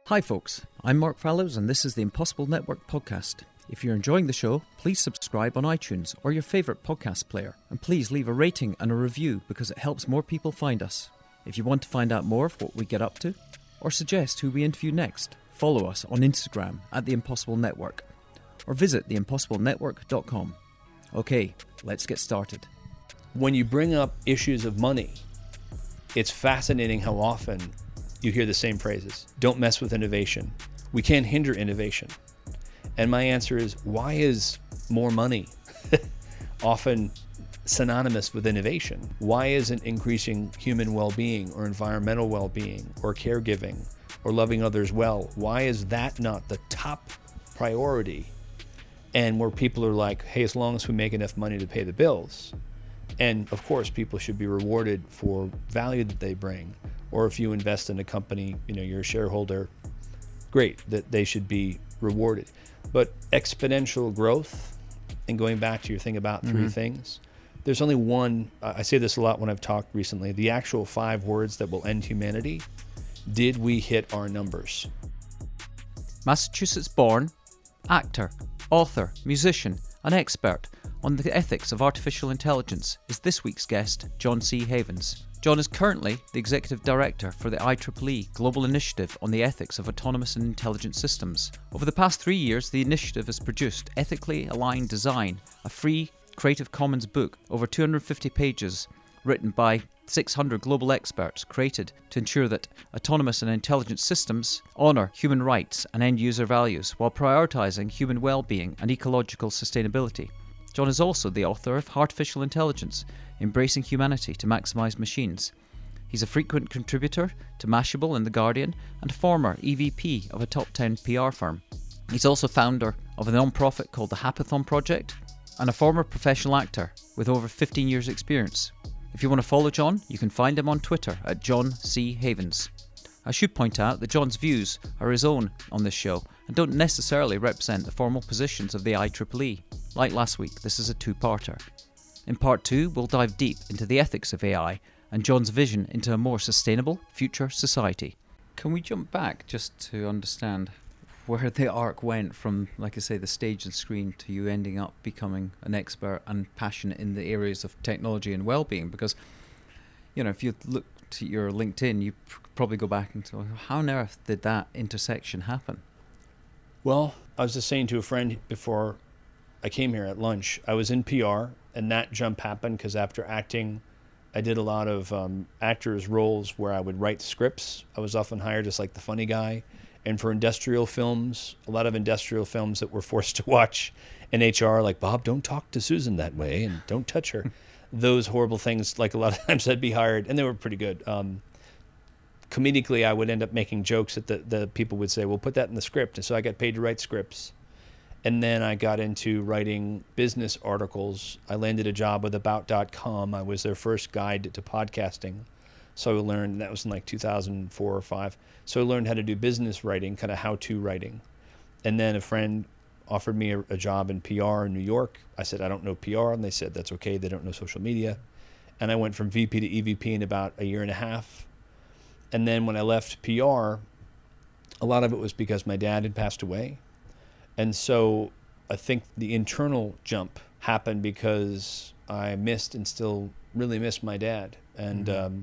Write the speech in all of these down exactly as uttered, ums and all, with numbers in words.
Hi folks, I'm Mark Fallows and this is the Impossible Network podcast. If you're enjoying the show, please subscribe on iTunes or your favourite podcast player. And please leave a rating and a review because it helps more people find us. If you want to find out more of what we get up to, or suggest who we interview next, follow us on Instagram at The Impossible Network, or visit the impossible network dot com. Okay, let's get started. When you bring up issues of money, it's fascinating how often you hear the same phrases. Don't mess with innovation. We can't hinder innovation. And my answer is, why is more money often synonymous with innovation? Why isn't increasing human well-being or environmental well-being or caregiving or loving others well? Why is that not the top priority? And where people are like, hey, as long as we make enough money to pay the bills. And of course, people should be rewarded for value that they bring. Or if you invest in a company, you know, you're a shareholder, great, that they should be rewarded. But exponential growth, and going back to your thing about three mm-hmm. things, there's only one, uh, I say this a lot when I've talked recently, the actual five words that will end humanity. Did we hit our numbers? Massachusetts-born actor, author, musician, and expert on the ethics of artificial intelligence is this week's guest, John C. Havens. John is currently the Executive Director for the I triple E Global Initiative on the Ethics of Autonomous and Intelligent Systems. Over the past three years, the initiative has produced Ethically Aligned Design, a free Creative Commons book, over two hundred fifty pages, written by six hundred global experts, created to ensure that autonomous and intelligent systems honour human rights and end-user values while prioritising human well-being and ecological sustainability. John is also the author of Artificial Intelligence, Embracing Humanity to Maximise Machines. He's a frequent contributor to Mashable and The Guardian and a former E V P of a top ten P R firm. He's also founder of a non-profit called the Hackathon Project and a former professional actor with over fifteen years experience. If you want to follow John, you can find him on Twitter at John C. Havens. I should point out that John's views are his own on this show and don't necessarily represent the formal positions of the I triple E. Like last week, this is a two-parter. In part two, we'll dive deep into the ethics of A I and John's vision into a more sustainable future society. Can we jump back just to understand where the arc went from, like I say, the stage and screen to you ending up becoming an expert and passionate in the areas of technology and well-being? Because, you know, if you look to your LinkedIn, you probably go back and say, how on earth did that intersection happen? Well, I was just saying to a friend before I came here at lunch, I was in P R, and that jump happened because after acting, I did a lot of um, actors' roles where I would write scripts. I was often hired as like the funny guy. And for industrial films, a lot of industrial films that we're forced to watch in H R, like, Bob, don't talk to Susan that way and don't touch her. Those horrible things, like a lot of times I'd be hired, and they were pretty good. Um, comedically, I would end up making jokes that the, the people would say, well, put that in the script. And so I got paid to write scripts. And then I got into writing business articles. I landed a job with about dot com. I was their first guide to podcasting. So I learned, that was in like two thousand four or five. So I learned how to do business writing, kind of how-to writing. And then a friend offered me a, a job in P R in New York. I said, I don't know P R. And they said, that's okay. They don't know social media. And I went from V P to E V P in about a year and a half. And then when I left P R, a lot of it was because my dad had passed away. And so I think the internal jump happened because I missed and still really miss my dad. And mm-hmm. um,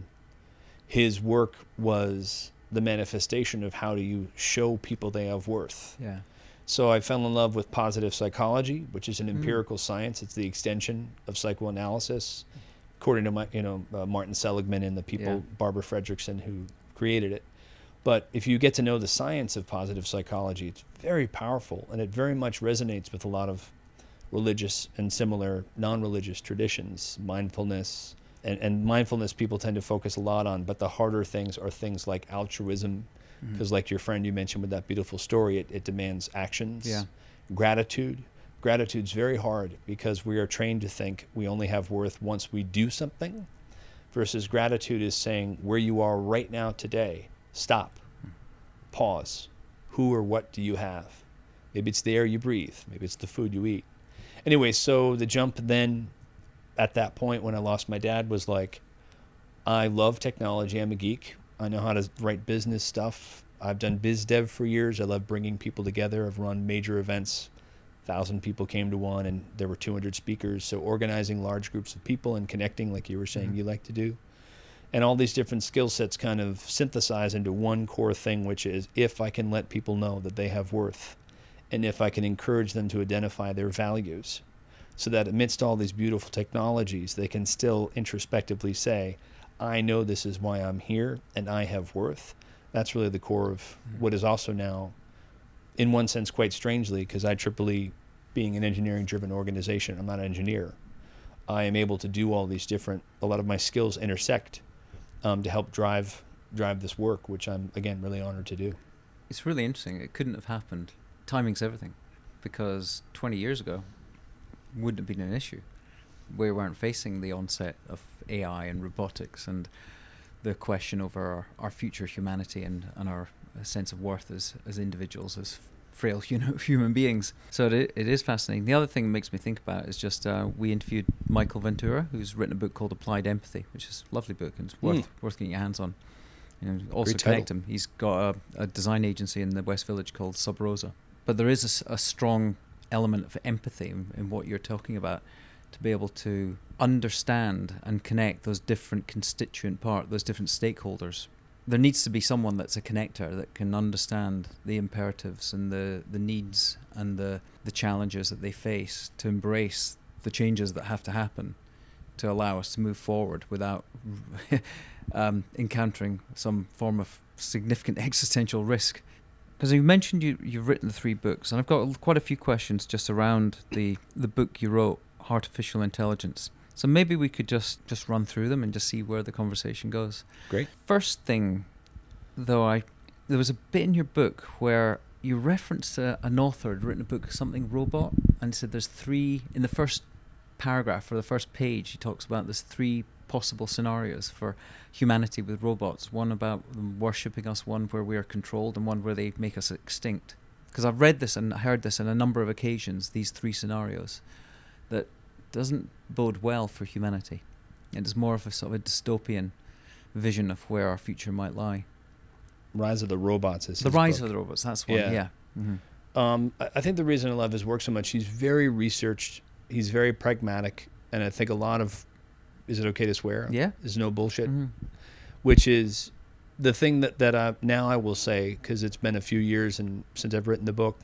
his work was the manifestation of how do you show people they have worth. Yeah. So I fell in love with positive psychology, which is an mm. empirical science. It's the extension of psychoanalysis, according to my, you know uh, Martin Seligman and the people, yeah. Barbara Fredrickson, who created it. But if you get to know the science of positive psychology, it's very powerful, and it very much resonates with a lot of religious and similar non-religious traditions, mindfulness. And, and mindfulness people tend to focus a lot on, but the harder things are things like altruism, because mm-hmm. like your friend you mentioned with that beautiful story, it, it demands actions. Yeah. Gratitude. Gratitude's very hard because we are trained to think we only have worth once we do something, versus gratitude is saying where you are right now today, stop, pause. Who or what do you have? Maybe it's the air you breathe. Maybe it's the food you eat. Anyway, so the jump then at that point when I lost my dad was like, I love technology. I'm a geek. I know how to write business stuff. I've done biz dev for years. I love bringing people together. I've run major events. A thousand people came to one, and there were two hundred speakers. So organizing large groups of people and connecting, like you were saying, mm-hmm. you like to do. And all these different skill sets kind of synthesize into one core thing, which is if I can let people know that they have worth, and if I can encourage them to identify their values, so that amidst all these beautiful technologies, they can still introspectively say, I know this is why I'm here, and I have worth. That's really the core of mm-hmm. what is also now, in one sense, quite strangely, because I triple E, being an engineering-driven organization, I'm not an engineer. I am able to do all these different, a lot of my skills intersect um, to help drive drive this work, which I'm, again, really honored to do. It's really interesting. It couldn't have happened. Timing's everything, because twenty years ago wouldn't have been an issue. We weren't facing the onset of A I and robotics and the question over our, our future humanity and, and our sense of worth as, as individuals, as frail you know, human beings. So it, it is fascinating. The other thing that makes me think about it is just uh, we interviewed Michael Ventura, who's written a book called Applied Empathy, which is a lovely book and it's worth, mm. worth getting your hands on. And also Great connect title. him. He's got a, a design agency in the West Village called Sub Rosa. But there is a, s- a strong element of empathy in, in what you're talking about, to be able to understand and connect those different constituent parts, those different stakeholders. There needs to be someone that's a connector that can understand the imperatives and the, the needs and the, the challenges that they face, to embrace the changes that have to happen to allow us to move forward without um, encountering some form of significant existential risk. Because you mentioned you, you've written the three books, and I've got quite a few questions just around the, the book you wrote, Artificial Intelligence. So maybe we could just, just run through them and just see where the conversation goes. Great. First thing, though, I there was a bit in your book where you referenced a, an author had written a book, something robot, and said there's three, in the first paragraph or the first page, he talks about there's three possible scenarios for humanity with robots. One about them worshipping us, one where we are controlled, and one where they make us extinct. Because I've read this and heard this on a number of occasions, these three scenarios, that doesn't bode well for humanity. It is more of a sort of a dystopian vision of where our future might lie. Rise of the Robots is The his Rise book. of the Robots, that's one, yeah. yeah. Mm-hmm. Um, I I think the reason I love his work so much, he's very researched, he's very pragmatic, and I think a lot of, is it okay to swear? Yeah. There's no bullshit. Mm-hmm. Which is the thing that, that I, now I will say, because it's been a few years and since I've written the book,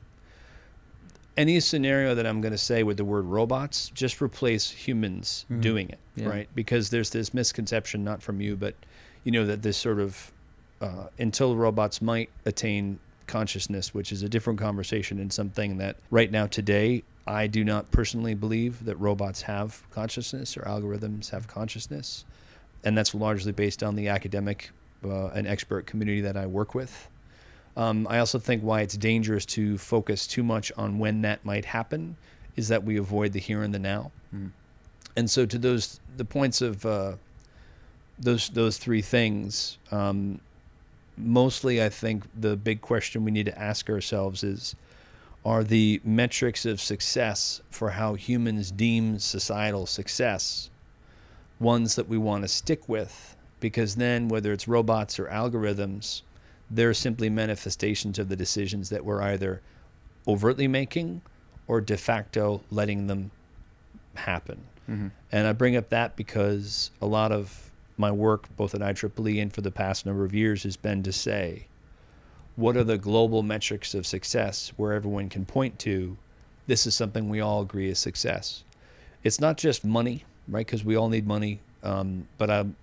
any scenario that I'm going to say with the word robots, just replace humans mm-hmm. doing it, yeah. right? Because there's this misconception, not from you, but you know, that this sort of, uh, until robots might attain consciousness, which is a different conversation and something that right now today, I do not personally believe that robots have consciousness or algorithms have consciousness. And that's largely based on the academic uh, and expert community that I work with. Um, I also think why it's dangerous to focus too much on when that might happen is that we avoid the here and the now. Mm. And so to those, the points of uh, those those three things, um, mostly I think the big question we need to ask ourselves is, are the metrics of success for how humans deem societal success ones that we want to stick with? Because then whether it's robots or algorithms, they're simply manifestations of the decisions that we're either overtly making or de facto letting them happen. Mm-hmm. And I bring up that because a lot of my work, both at I triple E and for the past number of years, has been to say, what are the global metrics of success where everyone can point to, this is something we all agree is success. It's not just money, right? Because we all need money, um, but um,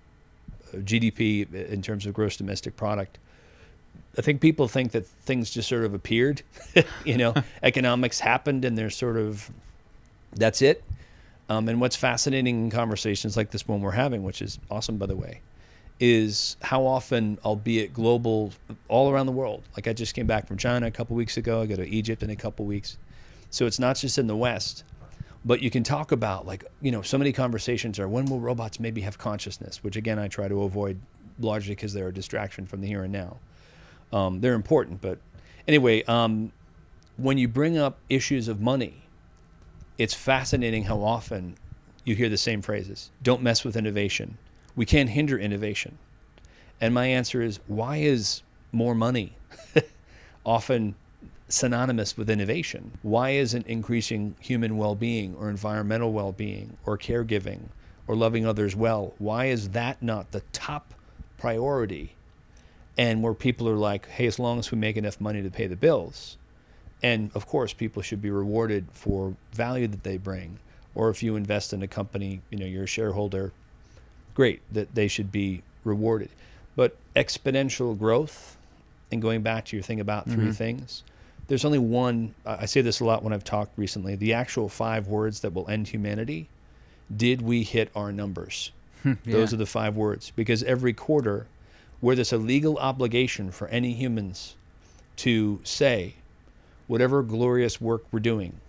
G D P in terms of gross domestic product, I think people think that things just sort of appeared, you know, economics happened and there's sort of, that's it. Um, and what's fascinating in conversations like this one we're having, which is awesome, by the way, is how often, albeit global, all around the world, like I just came back from China a couple weeks ago, I go to Egypt in a couple weeks. So it's not just in the West, but you can talk about like, you know, so many conversations are, when will robots maybe have consciousness, which again, I try to avoid largely because they're a distraction from the here and now. Um, they're important, but anyway, um, when you bring up issues of money, it's fascinating how often you hear the same phrases. Don't mess with innovation. We can't hinder innovation. And my answer is, why is more money often synonymous with innovation? Why isn't increasing human well-being or environmental well-being or caregiving or loving others well, why is that not the top priority? And where people are like, hey, as long as we make enough money to pay the bills. And of course, people should be rewarded for value that they bring. Or if you invest in a company, you know, you're a shareholder, great, that they should be rewarded. But exponential growth, and going back to your thing about three mm-hmm. things, there's only one, I say this a lot when I've talked recently, the actual five words that will end humanity. Did we hit our numbers? yeah. Those are the five words. Because every quarter, where there's a legal obligation for any humans to say, whatever glorious work we're doing,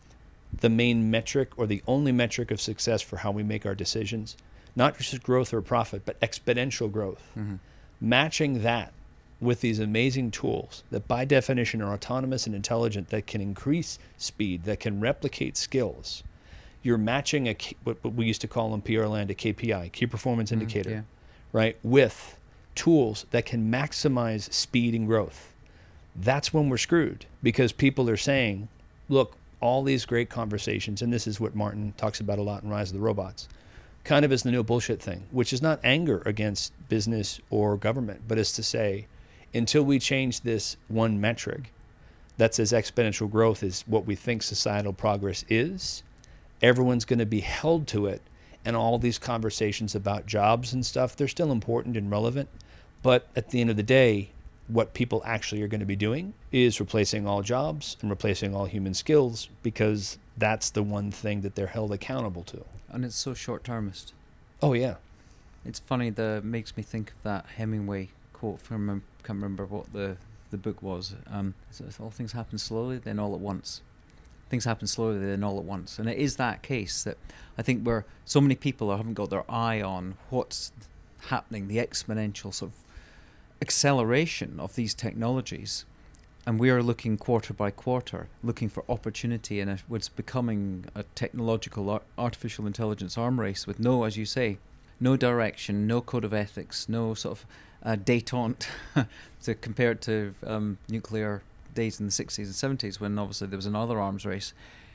the main metric or the only metric of success for how we make our decisions, not just growth or profit, but exponential growth. Mm-hmm. Matching that with these amazing tools that by definition are autonomous and intelligent, that can increase speed, that can replicate skills. You're matching a what we used to call in P R land a K P I, key performance indicator, mm-hmm. yeah. right, with tools that can maximize speed and growth. That's when we're screwed, because people are saying, look, all these great conversations, and this is what Martin talks about a lot in Rise of the Robots, kind of is the no bullshit thing, which is not anger against business or government, but is to say, until we change this one metric that says exponential growth is what we think societal progress is, everyone's going to be held to it. And all these conversations about jobs and stuff, they're still important and relevant. But at the end of the day, what people actually are going to be doing is replacing all jobs and replacing all human skills, because that's the one thing that they're held accountable to. And it's so short-termist. Oh, yeah. It's funny, that makes me think of that Hemingway quote from, I can't remember what the, the book was. Um, so all things happen slowly, then all at once. Things happen slowly, then all at once. And it is that case that I think where so many people haven't got their eye on what's happening, the exponential sort of acceleration of these technologies, and we are looking quarter by quarter, looking for opportunity in a, what's becoming a technological ar- artificial intelligence arm race with no, as you say, no direction, no code of ethics, no sort of uh, détente to compare it to um, nuclear days in the sixties and seventies, when obviously there was another arms race,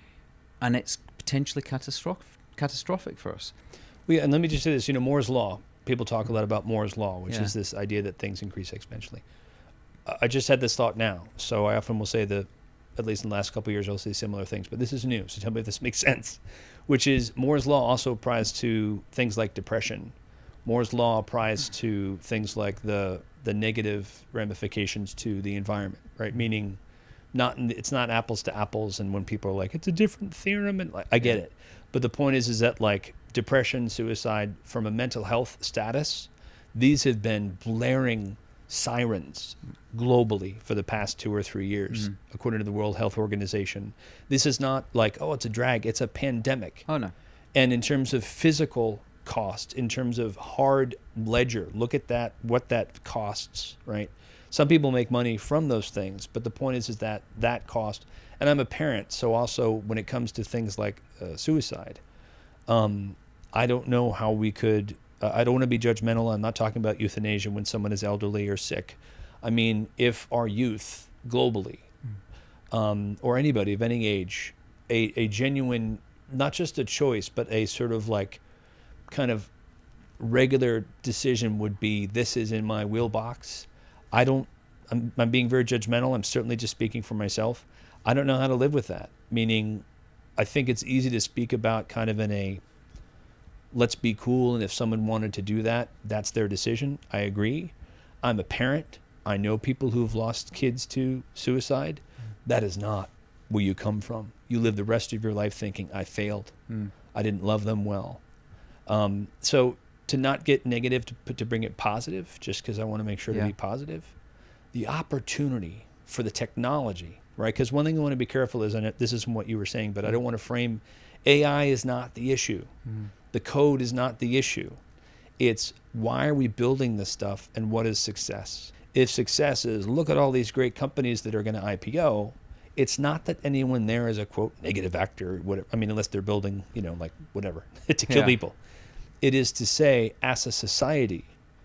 and it's potentially catastrophic catastrophic for us. Well, yeah, and let me just say this, you know, Moore's Law, people talk a lot about Moore's Law, which yeah. is this idea that things increase exponentially. I just had this thought now, so I often will say that, at least in the last couple of years, I'll say similar things, but this is new, so tell me if this makes sense, which is Moore's Law also applies to things like depression. Moore's Law applies to things like the the negative ramifications to the environment, right? Meaning, not it's not apples to apples, and when people are like, it's a different theorem, and like, I get it, but the point is, is that like depression, suicide, from a mental health status, these have been blaring sirens globally for the past two or three years, mm. according to the World Health Organization. This is not like, oh, it's a drag, it's a pandemic. Oh, no. And in terms of physical cost, in terms of hard ledger, look at that, what that costs, right? Some people make money from those things, but the point is, is that that cost, and I'm a parent, so also when it comes to things like uh, suicide, um, I don't know how we could, uh, I don't want to be judgmental, I'm not talking about euthanasia when someone is elderly or sick. I mean, if our youth globally, um, or anybody of any age, a, a genuine, not just a choice, but a sort of like kind of regular decision would be, this is in my wheelbox. I don't, I'm, I'm being very judgmental. I'm certainly just speaking for myself. I don't know how to live with that. Meaning, I think it's easy to speak about kind of in a, let's be cool. And if someone wanted to do that, that's their decision. I agree. I'm a parent. I know people who've lost kids to suicide. That is not where you come from. You live the rest of your life thinking, I failed. Mm. I didn't love them well. Um, so to not get negative, to, to bring it positive, just because I want to make sure yeah. to be positive, the opportunity for the technology, right? Because one thing I want to be careful is, and this is what you were saying, but I don't want to frame, A I is not the issue. Mm. The code is not the issue. It's why are we building this stuff, and what is success? If success is, look at all these great companies that are going to I P O, it's not that anyone there is a, quote, negative actor, whatever. I mean, unless they're building, you know, like whatever, to kill yeah. people. It is to say, as a society,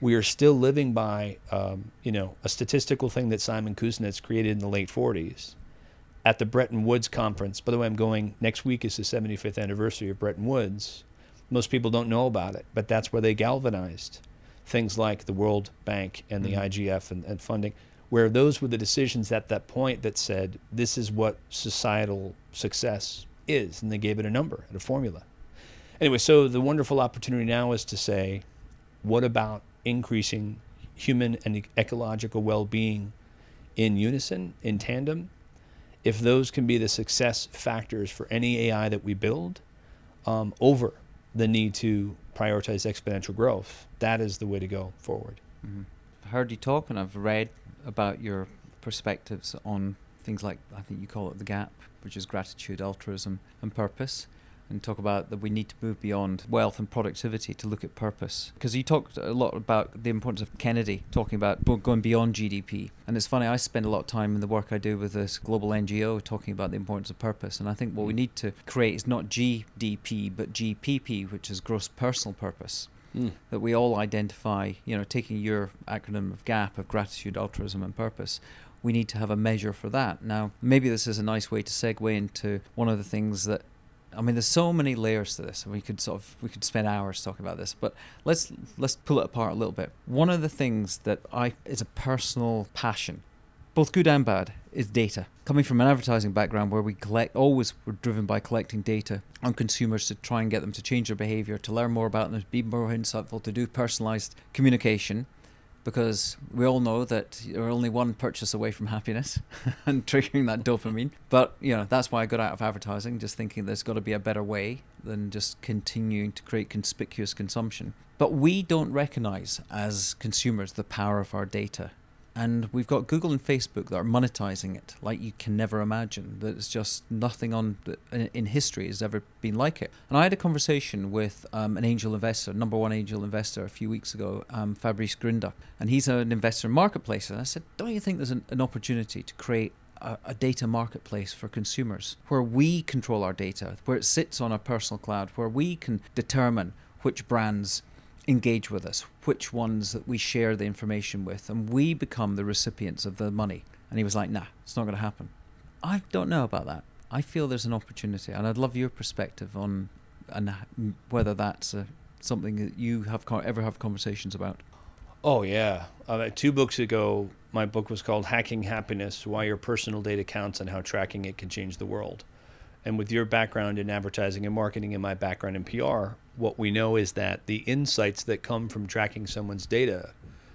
We are still living by, um, you know, a statistical thing that Simon Kuznets created in the late forties at the Bretton Woods conference. By the way, I'm going, next week is the seventy-fifth anniversary of Bretton Woods. Most people don't know about it, but that's where they galvanized things like the World Bank and the mm-hmm. I G F and, and funding, where those were the decisions at that point that said, this is what societal success is. And they gave it a number and a formula. Anyway, so the wonderful opportunity now is to say, what about increasing human and ecological well-being in unison, in tandem? If those can be the success factors for any A I that we build, um, over the need to prioritize exponential growth, that is the way to go forward. Mm-hmm. I've heard you talk and I've read about your perspectives on things like, I think you call it the gap, which is gratitude, altruism, and purpose. And talk about that we need to move beyond wealth and productivity to look at purpose. Because you talked a lot about the importance of Kennedy, talking about going beyond G D P. And it's funny, I spend a lot of time in the work I do with this global N G O talking about the importance of purpose. And I think what we need to create is not G D P, but G P P, which is gross personal purpose. Mm. That we all identify, you know, taking your acronym of GAP, of gratitude, altruism, and purpose, we need to have a measure for that. Now, maybe this is a nice way to segue into one of the things that, I mean, there's so many layers to this, and we could sort of we could spend hours talking about this. But let's let's pull it apart a little bit. One of the things that I is a personal passion, both good and bad, is data. Coming from an advertising background where we collect, always were driven by collecting data on consumers to try and get them to change their behavior, to learn more about them, to be more insightful, to do personalized communication. Because we all know that you're only one purchase away from happiness and triggering that dopamine. But, you know, that's why I got out of advertising, just thinking there's got to be a better way than just continuing to create conspicuous consumption. But we don't recognize as consumers the power of our data. And we've got Google and Facebook that are monetizing it like you can never imagine. There's just nothing on in history has ever been like it. And I had a conversation with um, an angel investor, number one angel investor, a few weeks ago, um, Fabrice Grinda. And he's an investor in marketplace. And I said, don't you think there's an, an opportunity to create a, a data marketplace for consumers where we control our data, where it sits on our personal cloud, where we can determine which brands engage with us, which ones that we share the information with, and we become the recipients of the money? And he was like, nah, it's not going to happen. I don't know about that. I feel there's an opportunity, and I'd love your perspective on and whether that's uh, something that you have ever have conversations about. Oh, yeah. Uh, two books ago, my book was called Hacking Happiness, Why Your Personal Data Counts and How Tracking It Can Change the World. And with your background in advertising and marketing and my background in P R, what we know is that the insights that come from tracking someone's data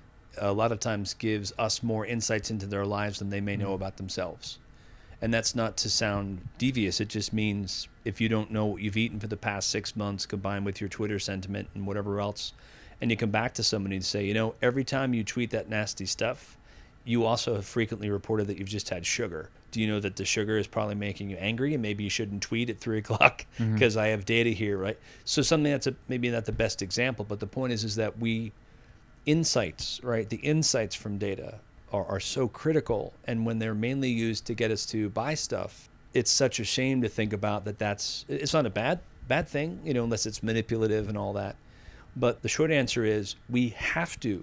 a lot of times gives us more insights into their lives than they may know about themselves. And that's not to sound devious. It just means if you don't know what you've eaten for the past six months combined with your Twitter sentiment and whatever else, and you come back to somebody and say, you know, every time you tweet that nasty stuff, you also have frequently reported that you've just had sugar. Do you know that the sugar is probably making you angry, and maybe you shouldn't tweet at three o'clock because mm-hmm. I have data here, right? So something that's a, maybe not the best example, but the point is is that we insights, right? The insights from data are, are so critical, and when they're mainly used to get us to buy stuff, it's such a shame to think about that. That's it's not a bad bad thing, you know, unless it's manipulative and all that. But the short answer is we have to,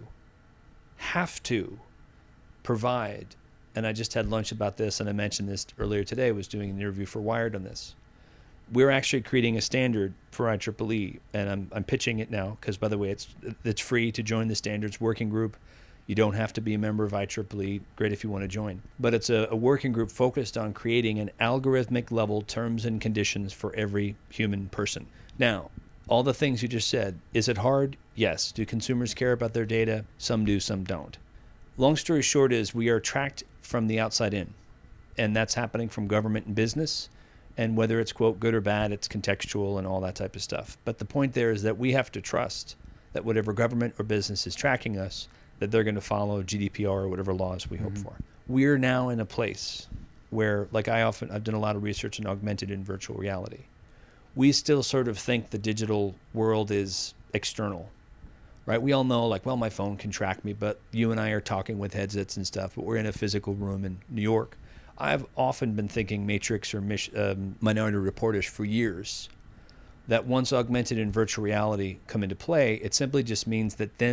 have to provide. And I just had lunch about this, and I mentioned this earlier today. I was doing an interview for Wired on this. We're actually creating a standard for I triple E, and I'm I'm pitching it now because, by the way, it's it's free to join the standards working group. You don't have to be a member of I triple E. Great if you want to join. But it's a, a working group focused on creating an algorithmic level terms and conditions for every human person. Now, all the things you just said, is it hard? Yes. Do consumers care about their data? Some do, some don't. Long story short is we are tracked from the outside in, and that's happening from government and business, and whether it's, quote, good or bad, it's contextual and all that type of stuff. But the point there is that we have to trust that whatever government or business is tracking us, that they're going to follow G D P R or whatever laws we mm-hmm. hope for. We're now in a place where, like I often, I've done a lot of research in augmented and virtual reality. We still sort of think the digital world is external. Right, we all know, like, well, my phone can track me, but you and I are talking with headsets and stuff, but we're in a physical room in New York. I've often been thinking Matrix or um, Minority Report-ish for years, that once augmented and virtual reality come into play, it simply just means that then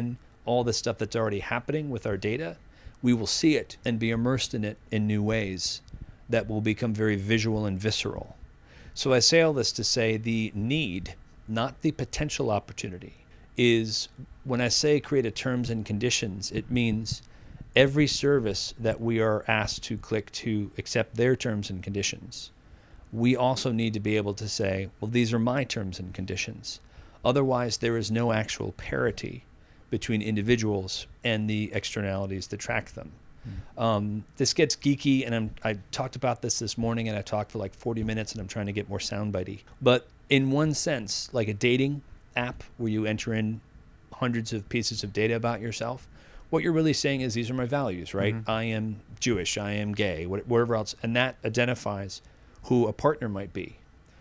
all the stuff that's already happening with our data, we will see it and be immersed in it in new ways that will become very visual and visceral. So I say all this to say the need, not the potential opportunity, is when I say create a terms and conditions, it means every service that we are asked to click to accept their terms and conditions, we also need to be able to say, well, these are my terms and conditions. Otherwise, there is no actual parity between individuals and the externalities that track them. Mm. Um, this gets geeky, and I'm, I talked about this this morning, and I talked for like forty minutes, and I'm trying to get more soundbitey. But in one sense, like a dating app where you enter in hundreds of pieces of data about yourself, what you're really saying is these are my values, right? Mm-hmm. I am Jewish, I am gay, whatever else, and that identifies who a partner might be.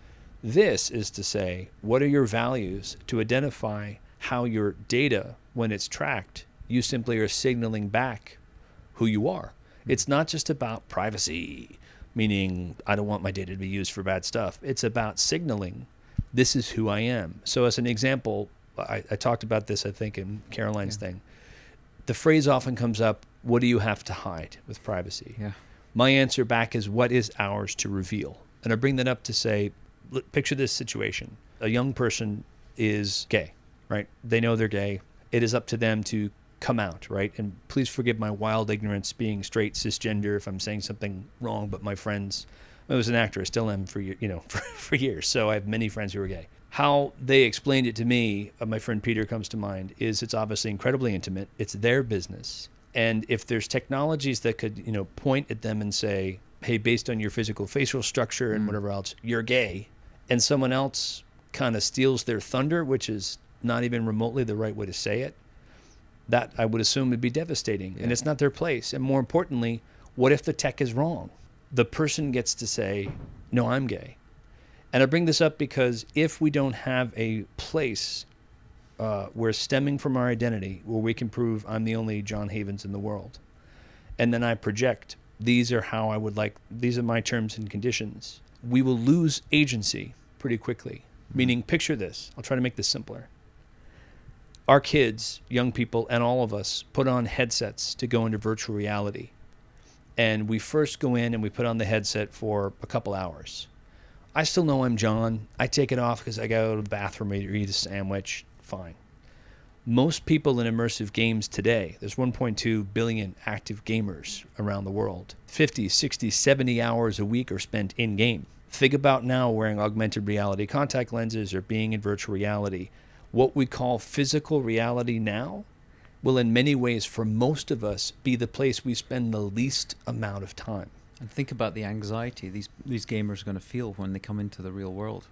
This is to say, what are your values to identify how your data, when it's tracked, you simply are signaling back who you are. Mm-hmm. It's not just about privacy, meaning I don't want my data to be used for bad stuff. It's about signaling this is who I am. So as an example, I, I talked about this, I think, in Caroline's yeah. thing. The phrase often comes up, what do you have to hide with privacy? Yeah. My answer back is, what is ours to reveal? And I bring that up to say, picture this situation. A young person is gay, right? They know they're gay. It is up to them to come out, right? And please forgive my wild ignorance being straight cisgender if I'm saying something wrong, but my friends, I was an actor, I still am for, you know, for, for years. So I have many friends who are gay. How they explained it to me, uh, my friend Peter comes to mind, is it's obviously incredibly intimate. It's their business. And if there's technologies that could, you know, point at them and say, hey, based on your physical facial structure and mm. whatever else, you're gay, and someone else kind of steals their thunder, which is not even remotely the right way to say it, that I would assume would be devastating. Yeah. And it's not their place. And more importantly, what if the tech is wrong? The person gets to say, no, I'm gay. And I bring this up because if we don't have a place uh, where stemming from our identity, where we can prove I'm the only John Havens in the world, and then I project, these are how I would like, these are my terms and conditions, we will lose agency pretty quickly. Mm-hmm. Meaning, picture this. I'll try to make this simpler. Our kids, young people, and all of us put on headsets to go into virtual reality. And we first go in and we put on the headset for a couple hours. I still know I'm John. I take it off because I go to the bathroom or eat a sandwich. Fine. Most people in immersive games today, there's one point two billion active gamers around the world. fifty, sixty, seventy hours a week are spent in-game. Think about now wearing augmented reality contact lenses or being in virtual reality. What we call physical reality now will in many ways, for most of us, be the place we spend the least amount of time. And think about the anxiety these these gamers are going to feel when they come into the real world.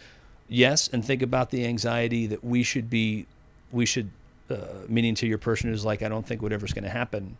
Yes, and think about the anxiety that we should be, we should, uh, meaning to your person who's like, I don't think whatever's going to happen.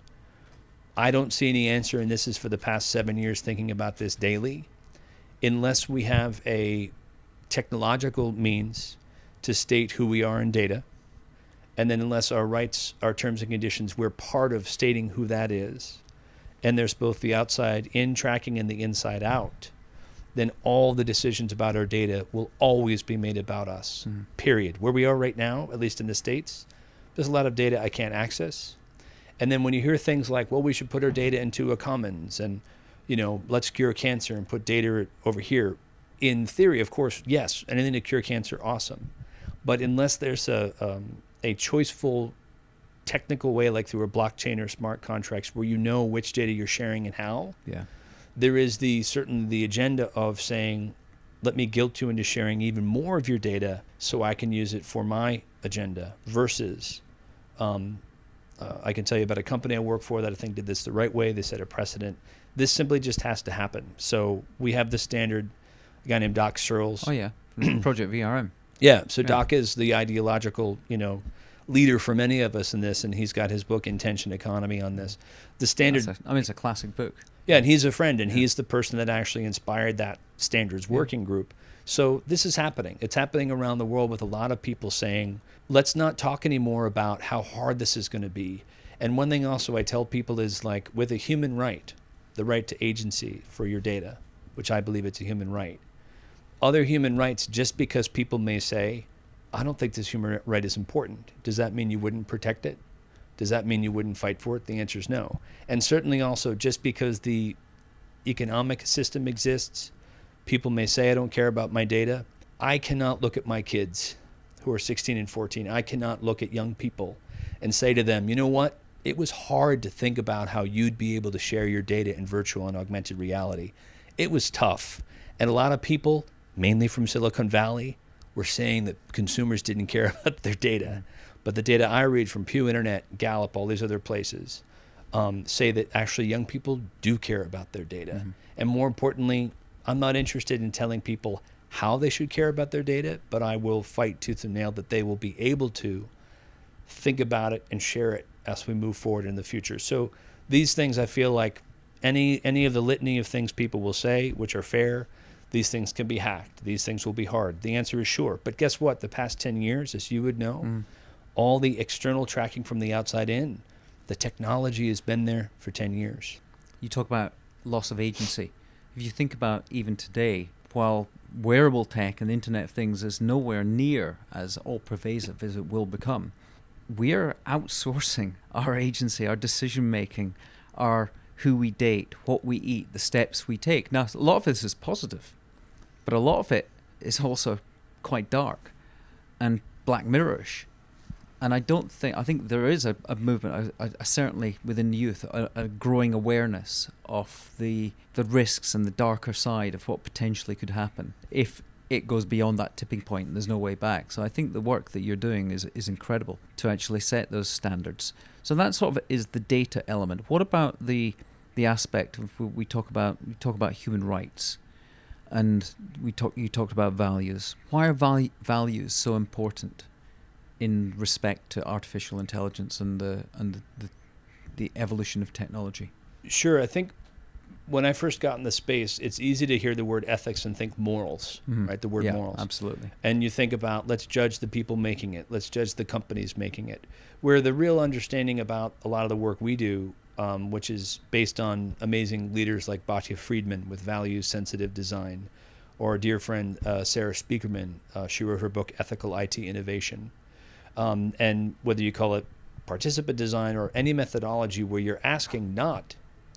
I don't see any answer, and this is for the past seven years thinking about this daily, unless we have a technological means to state who we are in data, and then unless our rights, our terms and conditions, we're part of stating who that is, and there's both the outside in tracking and the inside out, then all the decisions about our data will always be made about us, mm-hmm. period. Where we are right now, at least in the States, there's a lot of data I can't access. And then when you hear things like, well, we should put our data into a commons and, you know, let's cure cancer and put data over here. In theory, of course, yes, anything to cure cancer, awesome. But unless there's a um, a choiceful technical way, like through a blockchain or smart contracts, where you know which data you're sharing and how, yeah, there is the certain the agenda of saying, let me guilt you into sharing even more of your data so I can use it for my agenda versus um, uh, I can tell you about a company I work for that I think did this the right way. They set a precedent. This simply just has to happen. So we have the standard, a guy named Doc Searles. Oh, yeah, Project V R M. Yeah, so yeah. Doc is the ideological, you know, leader for many of us in this, and he's got his book Intention Economy on this. The standard. A, I mean, it's a classic book. Yeah, and he's a friend, and yeah. he's the person that actually inspired that standards working yeah. group. So this is happening. It's happening around the world with a lot of people saying, let's not talk anymore about how hard this is going to be. And one thing also I tell people is, like, with a human right, the right to agency for your data, which I believe it's a human right. Other human rights, just because people may say, I don't think this human right is important, does that mean you wouldn't protect it? Does that mean you wouldn't fight for it? The answer is no. And certainly also, just because the economic system exists, people may say, I don't care about my data. I cannot look at my kids who are sixteen and fourteen. I cannot look at young people and say to them, you know what? It was hard to think about how you'd be able to share your data in virtual and augmented reality. It was tough. And a lot of people, mainly from Silicon Valley, were saying that consumers didn't care about their data. But the data I read from Pew Internet, Gallup, all these other places, um, say that actually young people do care about their data. Mm-hmm. And more importantly, I'm not interested in telling people how they should care about their data, but I will fight tooth and nail that they will be able to think about it and share it as we move forward in the future. So these things, I feel like any any of the litany of things people will say, which are fair, these things can be hacked. These things will be hard. The answer is sure. But guess what? The past ten years, as you would know, mm. all the external tracking from the outside in, the technology has been there for ten years. You talk about loss of agency. If you think about even today, while wearable tech and the Internet of Things is nowhere near as all-pervasive as it will become, we're outsourcing our agency, our decision-making, our who we date, what we eat, the steps we take. Now, a lot of this is positive, but a lot of it is also quite dark and Black Mirror-ish. And I don't think, I think there is a, a movement, a, a, certainly within the youth, a, a growing awareness of the the risks and the darker side of what potentially could happen if it goes beyond that tipping point and there's no way back. So I think the work that you're doing is is incredible to actually set those standards. So that sort of is the data element. What about the the aspect of we talk about we talk about human rights, and we talk you talked about values. Why are val- values so important in respect to artificial intelligence and the and the, the, the evolution of technology? Sure. I think when I first got in the space, it's easy to hear the word ethics and think morals, mm-hmm. right? The word yeah, morals. Absolutely. And you think about, let's judge the people making it. Let's judge the companies making it. Where the real understanding about a lot of the work we do, um, which is based on amazing leaders like Batya Friedman with values-sensitive design, or our dear friend uh, Sarah Spiekerman. Uh, she wrote her book, Ethical I T Innovation. Um, and whether you call it participant design or any methodology where you're asking not,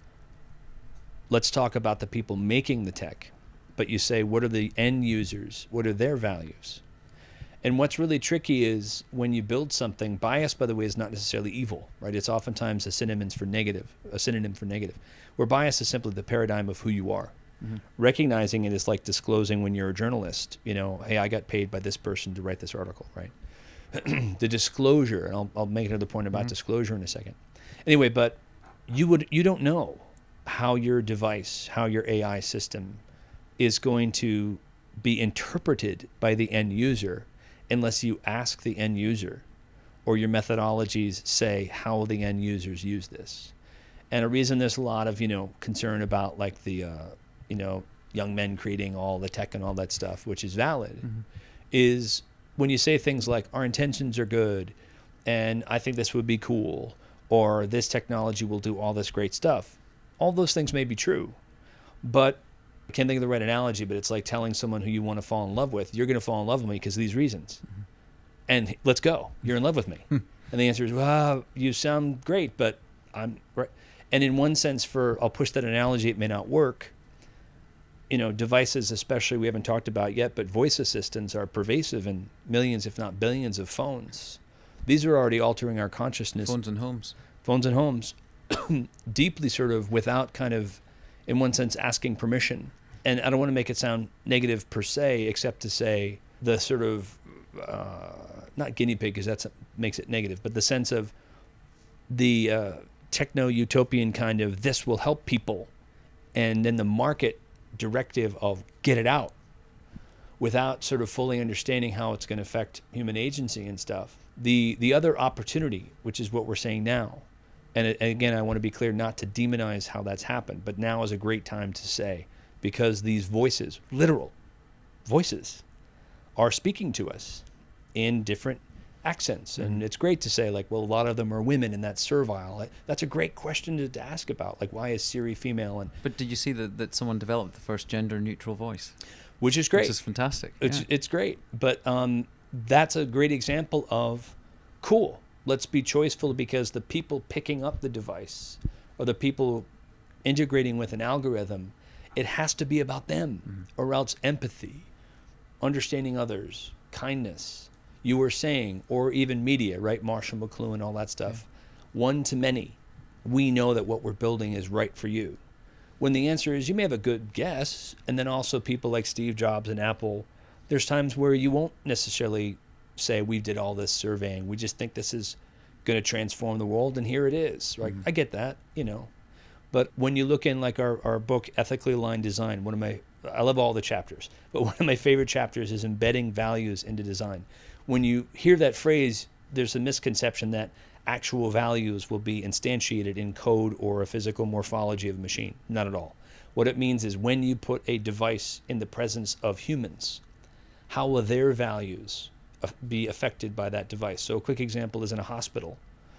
let's talk about the people making the tech, but you say, what are the end users? What are their values? And what's really tricky is when you build something, bias, by the way, is not necessarily evil, right? It's oftentimes a synonym for negative, a synonym for negative, where bias is simply the paradigm of who you are. Mm-hmm. Recognizing it is like disclosing when you're a journalist, you know, hey, I got paid by this person to write this article, right? The disclosure, and I'll, I'll make another point about mm-hmm. disclosure in a second. Anyway, but you would you don't know how your device, how your A I system is going to be interpreted by the end user unless you ask the end user or your methodologies say how the end users use this. And a reason there's a lot of, you know, concern about like the, uh, you know, young men creating all the tech and all that stuff, which is valid, mm-hmm. is when you say things like our intentions are good and I think this would be cool or this technology will do all this great stuff. All those things may be true, but I can't think of the right analogy, but it's like telling someone who you want to fall in love with, you're going to fall in love with me because of these reasons. Mm-hmm. And let's go. You're in love with me. and the answer is, well, you sound great, but I'm right. And in one sense, for, I'll push that analogy, it may not work. You know, devices, especially we haven't talked about yet, but voice assistants are pervasive in millions, if not billions of phones. These are already altering our consciousness. Phones and homes. Phones and homes. Deeply sort of without kind of, in one sense, asking permission. And I don't want to make it sound negative per se, except to say the sort of, uh, not guinea pig, because that makes it negative, but the sense of the uh, techno-utopian kind of, this will help people, and then the market directive of get it out, without sort of fully understanding how it's going to affect human agency and stuff. The the other opportunity, which is what we're saying now, and, it, and again, I want to be clear not to demonize how that's happened, but now is a great time to say, because these voices, literal voices, are speaking to us in different accents. Mm-hmm. And it's great to say, like, well, a lot of them are women and that's servile. Like, that's a great question to, to ask about. Like, why is Siri female? And But did you see that, that someone developed the first gender-neutral voice? Which is great. Which is fantastic. It's, yeah. it's great. But um, that's a great example of, cool, let's be choiceful, because the people picking up the device or the people integrating with an algorithm, it has to be about them, mm-hmm. or else empathy, understanding others, kindness, you were saying, or even media, right? Marshall McLuhan, all that stuff. Yeah. One to many. We know that what we're building is right for you. When the answer is you may have a good guess, and then also people like Steve Jobs and Apple, there's times where you won't necessarily say we did all this surveying. We just think this is going to transform the world, and here it is. Right? Mm-hmm. I get that, you know. But when you look in like our, our book, Ethically Aligned Design, one of my, I love all the chapters, but one of my favorite chapters is embedding values into design. When you hear that phrase, there's a misconception that actual values will be instantiated in code or a physical morphology of a machine. Not at all. What it means is when you put a device in the presence of humans, how will their values be affected by that device? So a quick example is in a hospital.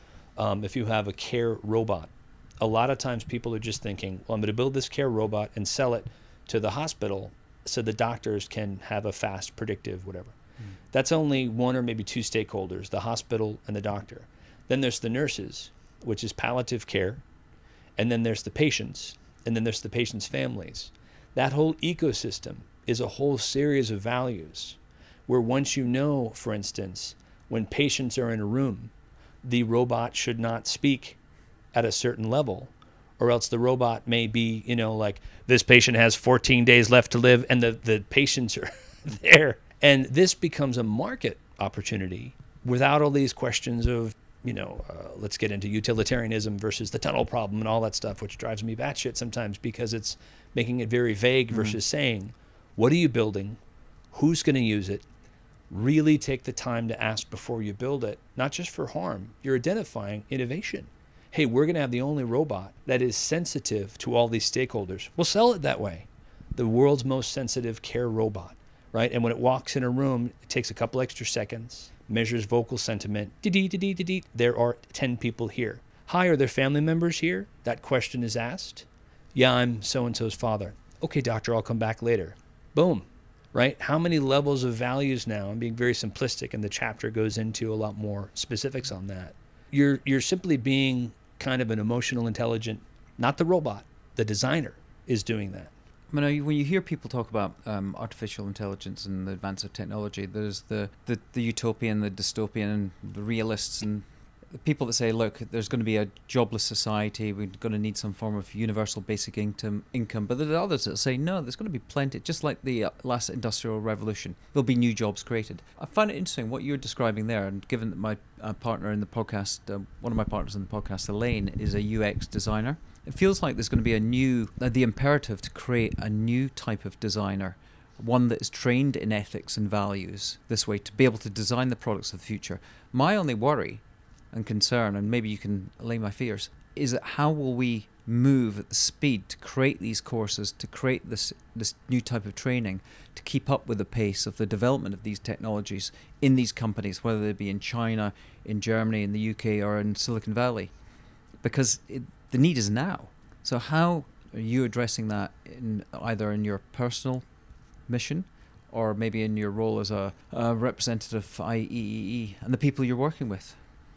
Um, if you have a care robot, a lot of times people are just thinking, well, I'm going to build this care robot and sell it to the hospital so the doctors can have a fast, predictive, whatever. Mm. That's only one or maybe two stakeholders, the hospital and the doctor. Then there's the nurses, which is palliative care. And then there's the patients. And then there's the patients' families. That whole ecosystem is a whole series of values where once you know, for instance, when patients are in a room, the robot should not speak at a certain level, or else the robot may be, you know, like, this patient has fourteen days left to live, and the, the patients are there. And this becomes a market opportunity without all these questions of, you know, uh, let's get into utilitarianism versus the tunnel problem and all that stuff, which drives me batshit sometimes because it's making it very vague mm-hmm. versus saying, what are you building? Who's going to use it? Really take the time to ask before you build it, not just for harm. You're identifying innovation. Hey, we're going to have the only robot that is sensitive to all these stakeholders. We'll sell it that way. The world's most sensitive care robot, right? And when it walks in a room, it takes a couple extra seconds, measures vocal sentiment. Dee-dee, dee-dee, dee-dee. There are ten people here. Hi, are there family members here? That question is asked. Yeah, I'm so-and-so's father. Okay, doctor, I'll come back later. Boom, right? How many levels of values now? I'm being very simplistic, and the chapter goes into a lot more specifics on that. You're you're simply being kind of an emotional intelligent, not the robot, the designer is doing that. I mean, when you hear people talk about um, artificial intelligence and the advance of technology, there's the, the, the utopian, the dystopian, and the realists, and the people that say, look, there's going to be a jobless society, we're going to need some form of universal basic income. income. But there are others that say, no, there's going to be plenty, just like the uh, last industrial revolution, there'll be new jobs created. I find it interesting what you're describing there, and given that my uh, partner in the podcast, uh, one of my partners in the podcast, Elaine, is a U X designer, it feels like there's going to be a new, uh, the imperative to create a new type of designer, one that is trained in ethics and values this way, to be able to design the products of the future. My only worry and concern, and maybe you can allay my fears, is that how will we move at the speed to create these courses, to create this this new type of training, to keep up with the pace of the development of these technologies in these companies, whether they be in China, in Germany, in the U K, or in Silicon Valley, because it, the need is now. So how are you addressing that, in either in your personal mission or maybe in your role as a, a representative of I E E E and the people you're working with?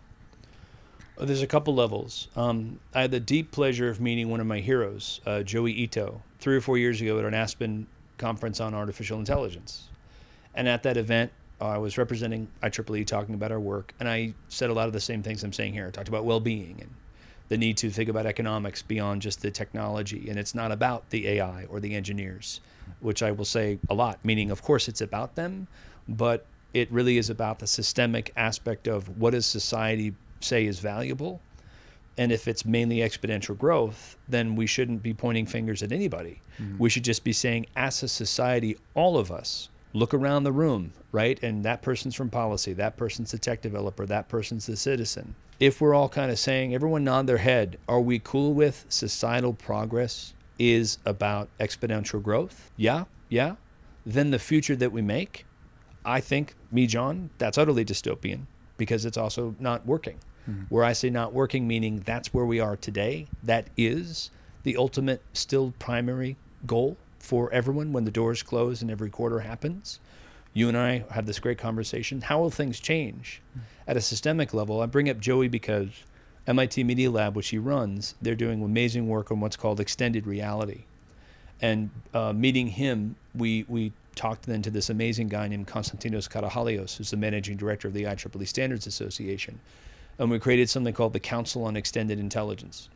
There's a couple levels. Um, I had the deep pleasure of meeting one of my heroes, uh, Joey Ito, three or four years ago at an Aspen conference on artificial intelligence. And at that event, uh, I was representing I triple E, talking about our work, and I said a lot of the same things I'm saying here. I talked about well-being and the need to think about economics beyond just the technology. And it's not about the A I or the engineers, which I will say a lot, meaning, of course, it's about them, but it really is about the systemic aspect of what does society say is valuable. And if it's mainly exponential growth, then we shouldn't be pointing fingers at anybody. Mm-hmm. We should just be saying, as a society, all of us, look around the room, right? And that person's from policy, that person's the tech developer, that person's the citizen. If we're all kind of saying, everyone nod their head, are we cool with societal progress is about exponential growth? Yeah, yeah. Then the future that we make, I think, me, John, that's utterly dystopian because it's also not working. Mm-hmm. Where I say not working, meaning that's where we are today. That is the ultimate, still primary goal for everyone when the doors close and every quarter happens. You and I have this great conversation. How will things change? Mm. At a systemic level, I bring up Joey because M I T Media Lab, which he runs, they're doing amazing work on what's called extended reality. And uh, meeting him, we we talked then to this amazing guy named Konstantinos Karahalios, who's the managing director of the I triple E Standards Association. And we created something called the Council on Extended Intelligence.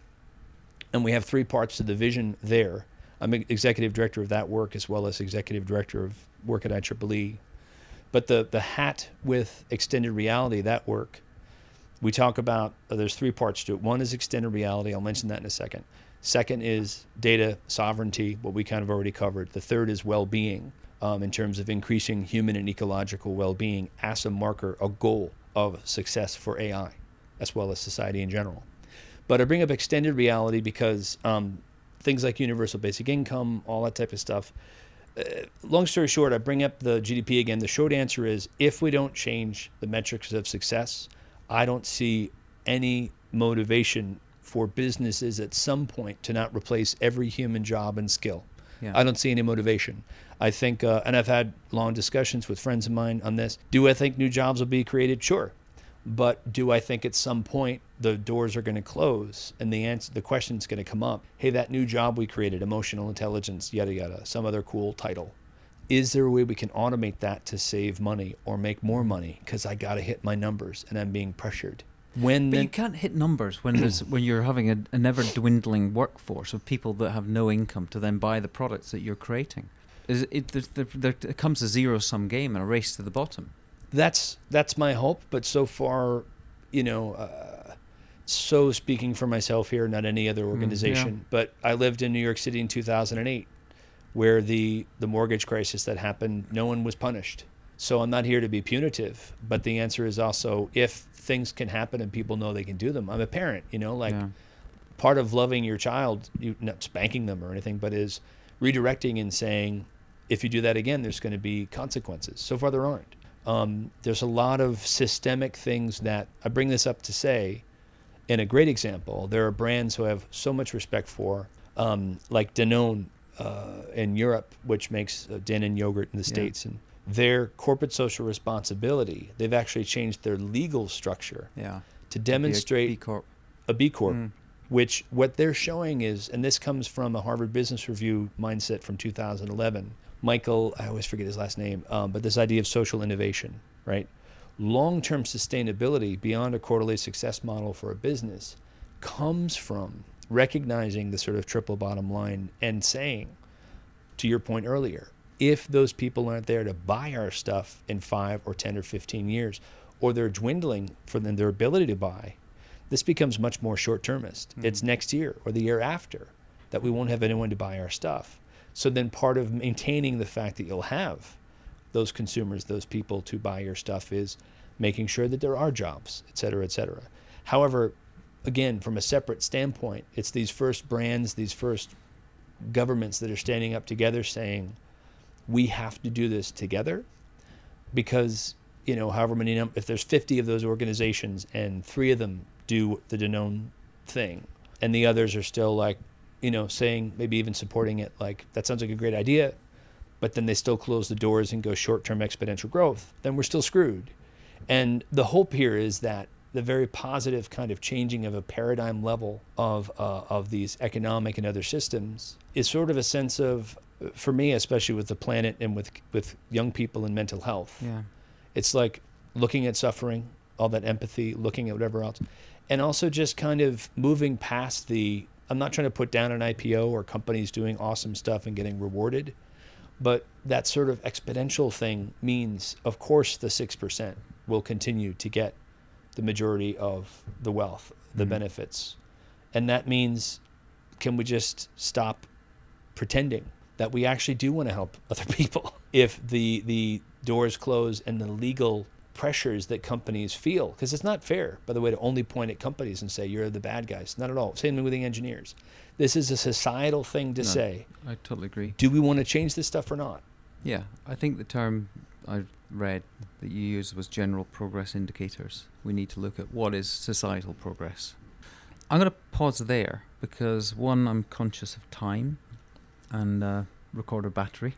And we have three parts to the vision there. I'm executive director of that work as well as executive director of work at I triple E. But the, the hat with extended reality, that work, we talk about, uh, there's three parts to it. One is extended reality. I'll mention that in a second. Second is data sovereignty, what we kind of already covered. The third is well-being, um, in terms of increasing human and ecological well-being as a marker, a goal of success for A I, as well as society in general. But I bring up extended reality because um, things like universal basic income, all that type of stuff. Uh, long story short, I bring up the G D P again. The short answer is, if we don't change the metrics of success, I don't see any motivation for businesses at some point to not replace every human job and skill. Yeah. I don't see any motivation. I think, uh, and I've had long discussions with friends of mine on this. Do I think new jobs will be created? Sure. But do I think at some point the doors are going to close and the answer, the question's going to come up? Hey, that new job we created, emotional intelligence, yada, yada, some other cool title. Is there a way we can automate that to save money or make more money? Because I got to hit my numbers and I'm being pressured. When but the, you can't hit numbers when there's when you're having a, a never dwindling workforce of people that have no income to then buy the products that you're creating. Is it, there, there, there, it comes a zero sum game and a race to the bottom. That's that's my hope, but so far, you know, uh, so speaking for myself here, not any other organization, mm, yeah. But I lived in New York City in two thousand eight, where the the mortgage crisis that happened, no one was punished. So I'm not here to be punitive, but the answer is also, if things can happen and people know they can do them. I'm a parent, you know, like yeah. Part of loving your child, you not spanking them or anything, but is redirecting and saying, if you do that again, there's going to be consequences. So far there aren't. Um, there's a lot of systemic things that I bring this up to say. In a great example, there are brands who I have so much respect for, um, like Danone uh, in Europe, which makes uh, Danone yogurt in the States, yeah. And their corporate social responsibility, they've actually changed their legal structure yeah. to demonstrate a B Corp, a B Corp mm. which what they're showing is, and this comes from a Harvard Business Review mindset from two thousand eleven, Michael, I always forget his last name, um, but this idea of social innovation, right? Long-term sustainability beyond a quarterly success model for a business comes from recognizing the sort of triple bottom line and saying, to your point earlier, if those people aren't there to buy our stuff in five or ten or fifteen years, or they're dwindling for them, their ability to buy, this becomes much more short-termist. Mm-hmm. It's next year or the year after that we won't have anyone to buy our stuff. So then part of maintaining the fact that you'll have those consumers, those people to buy your stuff is making sure that there are jobs, et cetera, et cetera. However, again, from a separate standpoint, it's these first brands, these first governments that are standing up together saying, we have to do this together because, you know, however many, num- if there's fifty of those organizations and three of them do the Danone thing and the others are still like, you know, saying, maybe even supporting it, like, that sounds like a great idea, but then they still close the doors and go short-term exponential growth, then we're still screwed. And the hope here is that the very positive kind of changing of a paradigm level of uh, of these economic and other systems is sort of a sense of, for me, especially with the planet and with with young people and mental health, yeah. It's like looking at suffering, all that empathy, looking at whatever else, and also just kind of moving past the, I'm not trying to put down an I P O or companies doing awesome stuff and getting rewarded, but that sort of exponential thing means, of course, the six percent will continue to get the majority of the wealth, the mm-hmm. benefits. And that means, can we just stop pretending that we actually do want to help other people? If the the doors close and the legal pressures that companies feel, because it's not fair, by the way, to only point at companies and say, you're the bad guys. Not at all. Same thing with the engineers. This is a societal thing to no, say. I totally agree. Do we want to change this stuff or not? Yeah, I think the term I read that you used was general progress indicators. We need to look at what is societal progress. I'm going to pause there because, one, I'm conscious of time, and uh, recorder battery,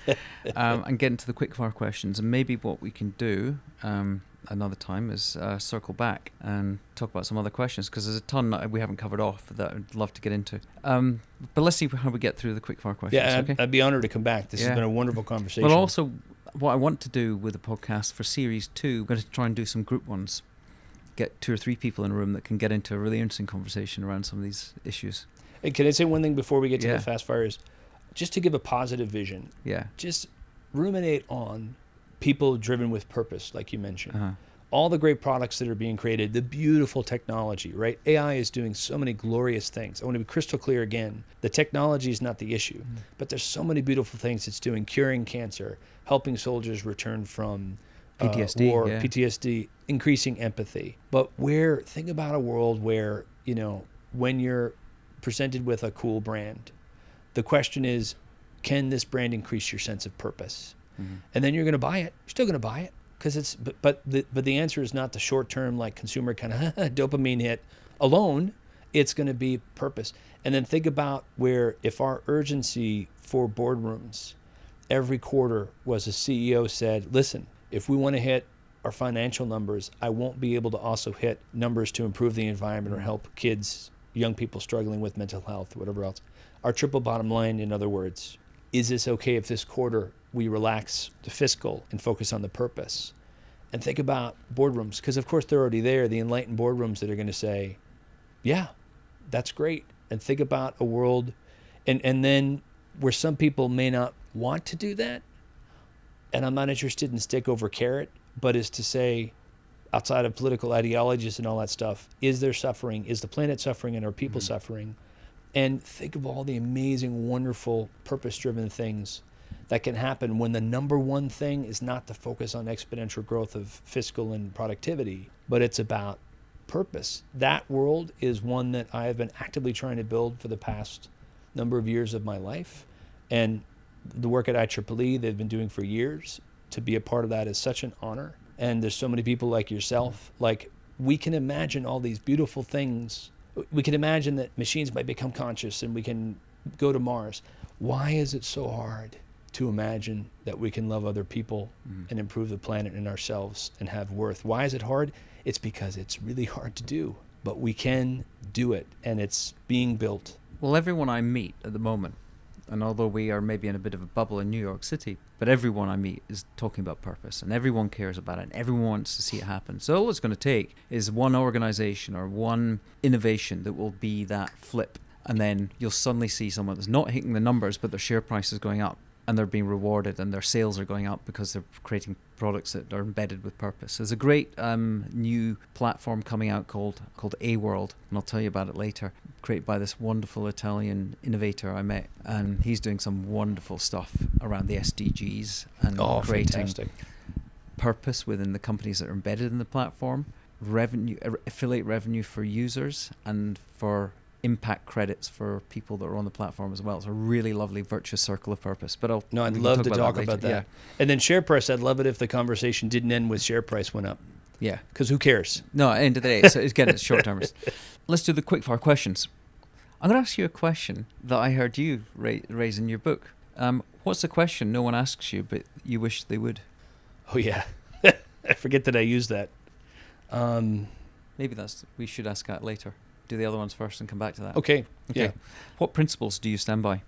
um, and get into the quickfire questions. And maybe what we can do um, another time is uh, circle back and talk about some other questions, because there's a ton that we haven't covered off that I'd love to get into. Um, but let's see how we get through the quickfire questions. Yeah, okay? I'd, I'd be honored to come back. This Yeah. has been a wonderful conversation. Well, also, what I want to do with the podcast for series two, I'm going to try and do some group ones. Get two or three people in a room that can get into a really interesting conversation around some of these issues. Hey, can I say one thing before we get to Yeah. the fast fires? Just to give a positive vision. Yeah. Just ruminate on people driven with purpose, like you mentioned. Uh-huh. All the great products that are being created, the beautiful technology, right? A I is doing so many glorious things. I want to be crystal clear again. The technology is not the issue, mm. but there's so many beautiful things it's doing, curing cancer, helping soldiers return from P T S D, uh, war, yeah. P T S D, increasing empathy. But where, think about a world where, you know, when you're presented with a cool brand, the question is, can this brand increase your sense of purpose? Mm-hmm. And then you're going to buy it. You're still going to buy it. Because it's, but but the, but the answer is not the short term, like consumer kind of dopamine hit alone. It's going to be purpose. And then think about where, if our urgency for boardrooms every quarter was a C E O said, listen, if we want to hit our financial numbers, I won't be able to also hit numbers to improve the environment or help kids, young people struggling with mental health, whatever else. Our triple bottom line, in other words, is this okay if this quarter we relax the fiscal and focus on the purpose? And think about boardrooms, because of course they're already there, the enlightened boardrooms that are going to say, yeah, that's great. And think about a world, and, and then where some people may not want to do that, and I'm not interested in stick over carrot, but is to say, outside of political ideologies and all that stuff, is there suffering? Is the planet suffering, and are people mm-hmm. suffering? And think of all the amazing, wonderful, purpose-driven things that can happen when the number one thing is not to focus on exponential growth of fiscal and productivity, but it's about purpose. That world is one that I have been actively trying to build for the past number of years of my life. And the work at I triple E they've been doing for years, to be a part of that is such an honor. And there's so many people like yourself. Like, we can imagine all these beautiful things. We can imagine that machines might become conscious and we can go to Mars. Why is it so hard to imagine that we can love other people mm. and improve the planet and ourselves and have worth? Why is it hard? It's because it's really hard to do, but we can do it, and it's being built. Well, everyone I meet at the moment, and although we are maybe in a bit of a bubble in New York City, but everyone I meet is talking about purpose, and everyone cares about it, and everyone wants to see it happen. So all it's going to take is one organization or one innovation that will be that flip, and then you'll suddenly see someone that's not hitting the numbers, but their share price is going up, and they're being rewarded, and their sales are going up because they're creating products that are embedded with purpose. There's a great um, new platform coming out called called A World, and I'll tell you about it later, created by this wonderful Italian innovator I met, and he's doing some wonderful stuff around the S D Gs and oh, creating fantastic. purpose within the companies that are embedded in the platform, revenue, affiliate revenue for users, and for impact credits for people that are on the platform as well. It's a really lovely virtuous circle of purpose. But I'll no, I'd love talk to about talk that about that. Yeah. And then share price, I'd love it if the conversation didn't end with share price went up. Yeah. Because who cares? No, at the end of the day, it's, again, it's short termers. Let's do the quickfire questions. I'm going to ask you a question that I heard you ra- raise in your book. Um, what's the question no one asks you, but you wish they would? Oh, yeah. I forget that I used that. Um, Maybe that's we should ask that later. Do the other ones first and come back to that. Okay. Okay. Yeah. What principles do you stand by?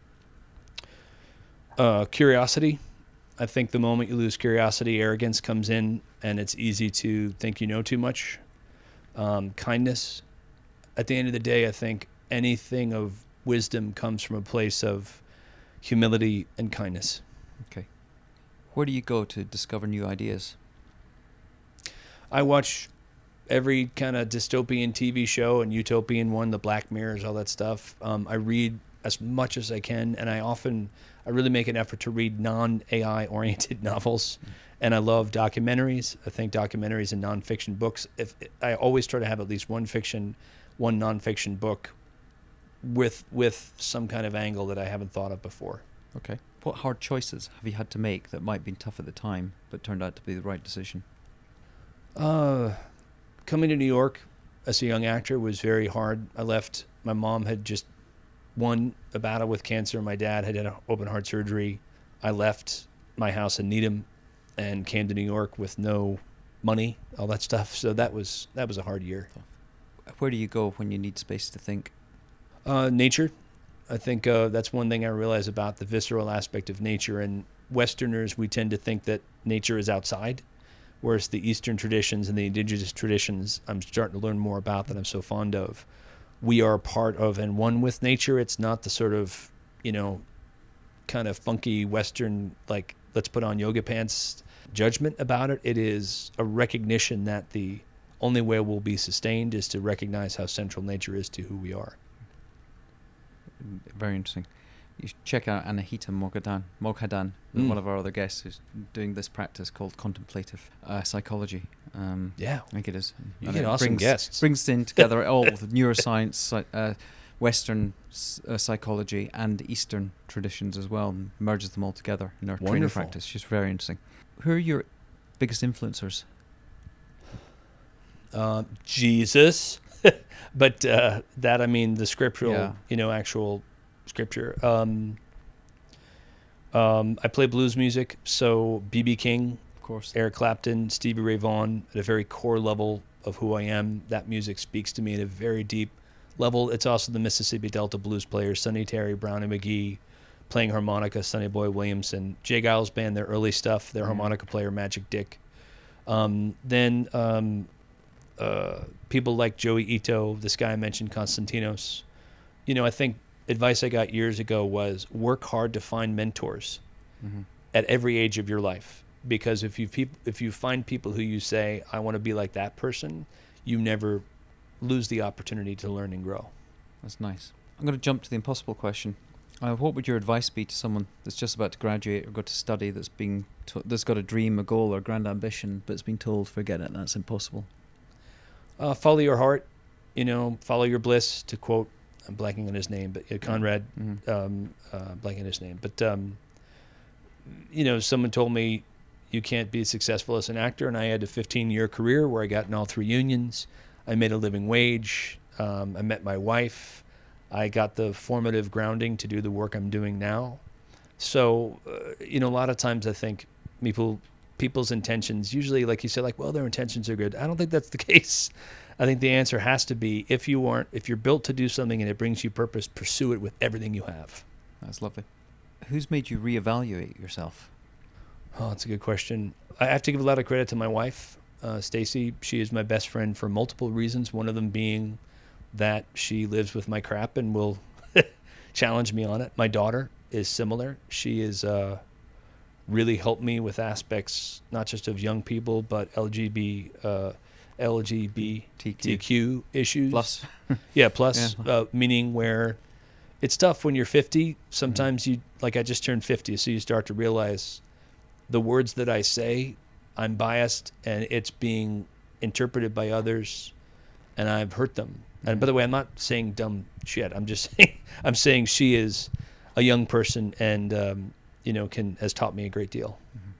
Uh, curiosity. I think the moment you lose curiosity, arrogance comes in, and it's easy to think you know too much. Um, kindness. At the end of the day, I think anything of wisdom comes from a place of humility and kindness. Okay. Where do you go to discover new ideas? I watch every kind of dystopian T V show and utopian one, the Black Mirrors, all that stuff. Um, I read as much as I can, and I often, I really make an effort to read non-A I oriented novels. Mm. And I love documentaries. I think documentaries and nonfiction books, if I always try to have at least one fiction, one nonfiction book with with some kind of angle that I haven't thought of before. Okay. What hard choices have you had to make that might have been tough at the time, but turned out to be the right decision? Uh, coming to New York as a young actor was very hard. I left, my mom had just won a battle with cancer. My dad had had an open heart surgery. I left my house in Needham and came to New York with no money, all that stuff. So that was that was a hard year. Where do you go when you need space to think? Uh, nature. I think uh, that's one thing I realize about the visceral aspect of nature. And Westerners, we tend to think that nature is outside, whereas the Eastern traditions and the indigenous traditions I'm starting to learn more about that I'm so fond of. We are part of and one with nature. It's not the sort of, you know, kind of funky Western, like, let's put on yoga pants judgment about it. It is a recognition that the only way we'll be sustained is to recognize how central nature is to who we are. Very interesting. You should check out Anahita Moghadam, Moghadam, Mm. one of our other guests who's doing this practice called contemplative uh, psychology. Um, Yeah. I think it is. You And get it awesome brings, guests. Brings in together all the neuroscience, psy- uh, Western uh, psychology, and Eastern traditions as well, and merges them all together in our training Wonderful. practice. She's very interesting. Who are your biggest influencers? Uh, Jesus, but uh, that, I mean, the scriptural, Yeah. you know, actual scripture. Um, um, I play blues music, so B B King, Of course. Eric Clapton, Stevie Ray Vaughan, at a very core level of who I am. That music speaks to me at a very deep level. It's also the Mississippi Delta blues players, Sonny Terry, Brownie McGee, playing harmonica, Sonny Boy Williamson, Jay Giles Band, their early stuff, their Mhm. harmonica player, Magic Dick. Um, then um, uh, people like Joey Ito, this guy I mentioned, Konstantinos. You know, I think advice I got years ago was work hard to find mentors Mm-hmm. at every age of your life. Because if you peop- if you find people who you say, I want to be like that person, you never lose the opportunity to learn and grow. That's nice. I'm going to jump to the impossible question. Uh, what would your advice be to someone that's just about to graduate or go to study, that's being to- that's got a dream, a goal, or a grand ambition, but it's been told, forget it, that's impossible? Uh, follow your heart, you know, follow your bliss, to quote, I'm blanking on his name, but uh, Conrad, Mm-hmm. um, uh, blanking on his name. But, um, you know, someone told me you can't be successful as an actor, and I had a fifteen-year career where I got in all three unions. I made a living wage. Um, I met my wife. I got the formative grounding to do the work I'm doing now. So, uh, you know, a lot of times I think people people's intentions, usually, like you said, like, well, their intentions are good. I don't think that's the case. I think the answer has to be, if you aren't, if you're built to do something and it brings you purpose, pursue it with everything you have. That's lovely. Who's made you reevaluate yourself? Oh, that's a good question. I have to give a lot of credit to my wife, uh, Stacy. She is my best friend for multiple reasons. One of them being that she lives with my crap and will challenge me on it. My daughter is similar. She is uh, really helped me with aspects not just of young people, but L G B, uh, L G B T Q issues. Plus. Yeah, plus, Yeah. Uh, meaning where it's tough when you're fifty. Sometimes you, like I just turned fifty, so you start to realize the words that I say, I'm biased and it's being interpreted by others and I've hurt them. And by the way, I'm not saying dumb shit. I'm just saying, I'm saying she is a young person and, um, you know, can, has taught me a great deal.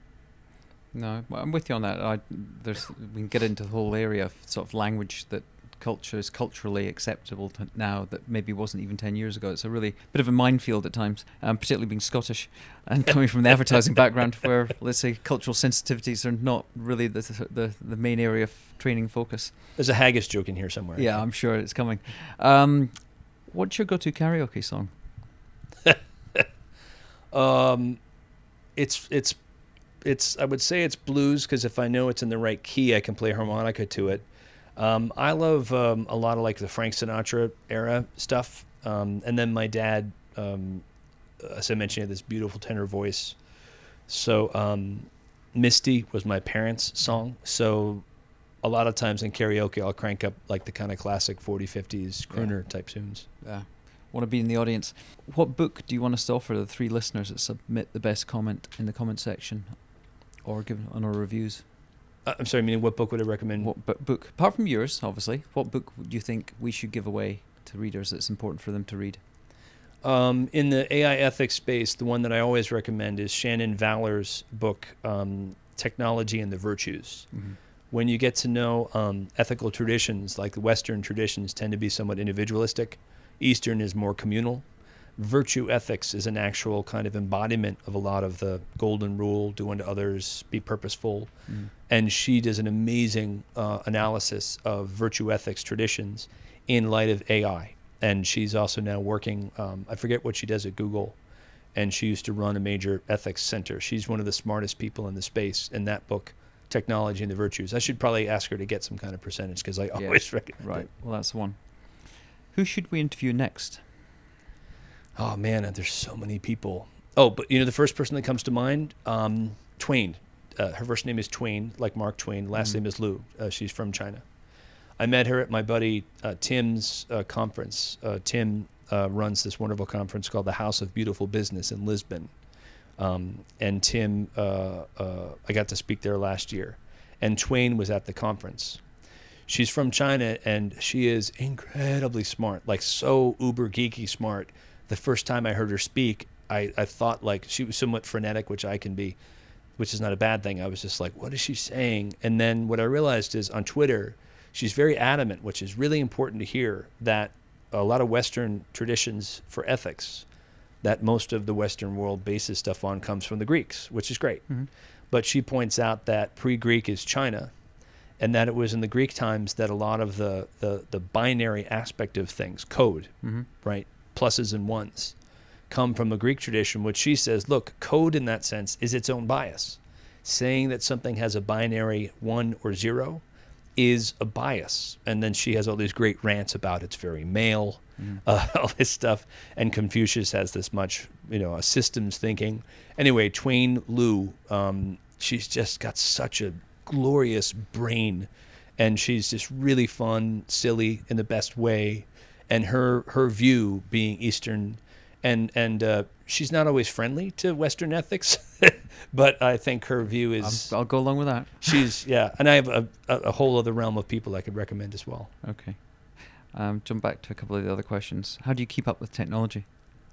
No, well, I'm with you on that. I, there's, we can get into the whole area of sort of language that culture is culturally acceptable to now that maybe wasn't even ten years ago. It's a really bit of a minefield at times, um, particularly being Scottish and coming from the advertising background where, let's say, cultural sensitivities are not really the, the, the main area of training focus. There's a haggis joke in here somewhere. Yeah, I'm sure it's coming. Um, what's your go-to karaoke song? Um, it's, it's, it's, I would say it's blues, because if I know it's in the right key, I can play harmonica to it. Um, I love um, a lot of like the Frank Sinatra era stuff. Um, and then my dad, um, as I mentioned, had this beautiful tenor voice. So um, Misty was my parents' song. So a lot of times in karaoke, I'll crank up like the kind of classic forties, fifties crooner Yeah. type tunes. Yeah. Want to be in the audience. What book do you want us to offer the three listeners that submit the best comment in the comment section or give on our reviews? Uh, I'm sorry, meaning what book would I recommend? What bu- book, apart from yours, obviously, what book do you think we should give away to readers that's important for them to read? Um, in the A I ethics space, the one that I always recommend is Shannon Valor's book, um, Technology and the Virtues. Mm-hmm. When you get to know um, ethical traditions, like the Western traditions tend to be somewhat individualistic. Eastern is more communal. virtue ethics is an actual kind of embodiment of a lot of the golden rule, do unto others, be purposeful. Mm. And she does an amazing uh, analysis of virtue ethics traditions in light of A I. And she's also now working, um, I forget what she does at Google, and she used to run a major ethics center. She's one of the smartest people in the space in that book, Technology and the Virtues. I should probably ask her to get some kind of percentage because I yeah, always recommend right. it. Well, that's the one. Who should we interview next? Oh, man, there's so many people. Oh, but you know, the first person that comes to mind, um, Twain. Uh, her first name is Twain, like Mark Twain. Last mm. name is Liu. Uh, she's from China. I met her at my buddy uh, Tim's uh, conference. Uh, Tim uh, runs this wonderful conference called the House of Beautiful Business in Lisbon. Um, and Tim, uh, uh, I got to speak there last year. And Twain was at the conference. She's from China, and she is incredibly smart, like so uber geeky smart. The first time I heard her speak, I, I thought like she was somewhat frenetic, which I can be, which is not a bad thing. I was just like, what is she saying? And then what I realized is on Twitter, she's very adamant, which is really important to hear, that a lot of Western traditions for ethics that most of the Western world bases stuff on comes from the Greeks, which is great. Mm-hmm. But she points out that pre-Greek is China, and that it was in the Greek times that a lot of the, the, the binary aspect of things, code, mm-hmm. right, pluses and ones, come from a Greek tradition, which she says, look, code in that sense is its own bias. Saying that something has a binary one or zero is a bias. And then she has all these great rants about it's very male, mm. uh, all this stuff. And Confucius has this much, you know, a systems thinking. Anyway, Twain Liu, um, she's just got such a glorious brain, and she's just really fun, silly in the best way. And her her view being Eastern, and and uh, she's not always friendly to Western ethics, but I think her view is. I'll, I'll go along with that. She's yeah, and I have a, a, a whole other realm of people I could recommend as well. Okay, um, jump back to a couple of the other questions. How do you keep up with technology?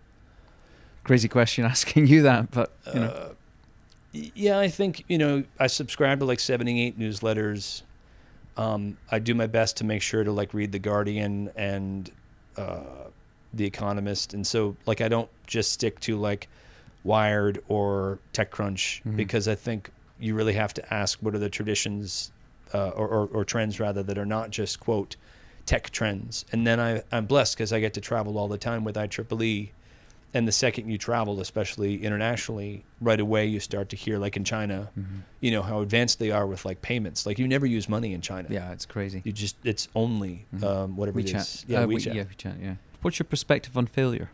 Crazy question asking you that, but you know. Uh, yeah, I think you know I subscribe to like seventy-eight newsletters. Um, I do my best to make sure to like read The Guardian and uh, The Economist, and so like I don't just stick to like Wired or TechCrunch, mm-hmm. because I think you really have to ask what are the traditions uh, or, or, or trends rather that are not just quote tech trends. And then I, I'm blessed because I get to travel all the time with I triple E. And the second you travel, especially internationally, right away you start to hear, like in China, mm-hmm. you know, how advanced they are with like payments. Like you never use money in China. Yeah, it's crazy. You just, it's only mm-hmm. um, whatever WeChat. it is. Yeah, uh, WeChat. We, yeah, WeChat, yeah. What's your perspective on failure?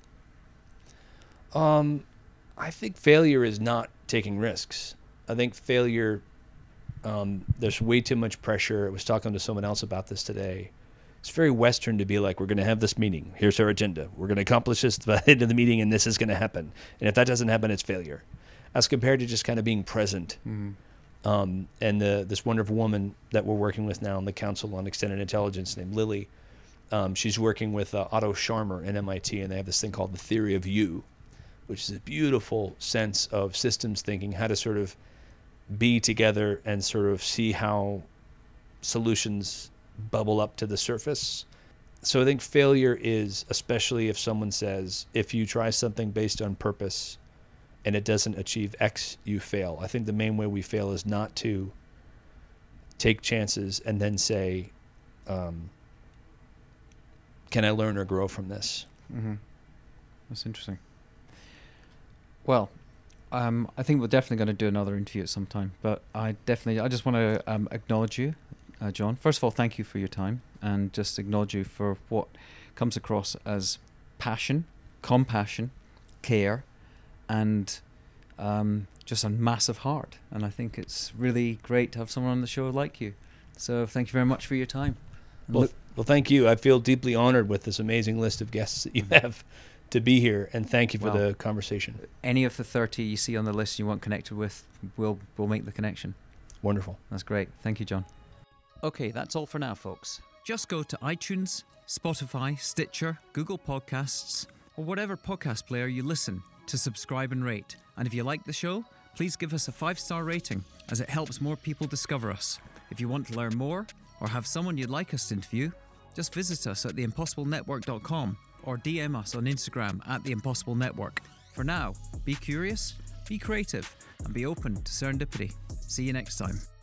Um, I think failure is not taking risks. I think failure, um, there's way too much pressure. I was talking to someone else about this today. It's very Western to be like, we're going to have this meeting. Here's our agenda. We're going to accomplish this by the end of the meeting, and this is going to happen. And if that doesn't happen, it's failure. As compared to just kind of being present. Mm-hmm. Um, and the, this wonderful woman that we're working with now in the Council on Extended Intelligence named Lily, um, she's working with uh, Otto Scharmer at M I T, and they have this thing called the theory of you, which is a beautiful sense of systems thinking, how to sort of be together and sort of see how solutions bubble up to the surface. So I think failure is, especially if someone says, if you try something based on purpose and it doesn't achieve X, you fail. I think the main way we fail is not to take chances and then say, um, can I learn or grow from this? Mm-hmm. That's interesting. Well, um, I think we're definitely going to do another interview at some time, but I definitely, I just want to um, acknowledge you, Uh, John. First of all, thank you for your time, and just acknowledge you for what comes across as passion, compassion, care, and um, just a massive heart. And I think it's really great to have someone on the show like you. So thank you very much for your time. Well, Look, well, thank you. I feel deeply honored with this amazing list of guests that you have to be here, and thank you for well, the conversation. Any of the thirty you see on the list you want connected with, we'll we'll make the connection. Wonderful. That's great. Thank you, John. Okay, that's all for now, folks. Just go to iTunes, Spotify, Stitcher, Google Podcasts, or whatever podcast player you listen to subscribe and rate. And if you like the show, please give us a five-star rating, as it helps more people discover us. If you want to learn more or have someone you'd like us to interview, just visit us at the impossible network dot com or D M us on Instagram at The Impossible Network. For now, be curious, be creative, and be open to serendipity. See you next time.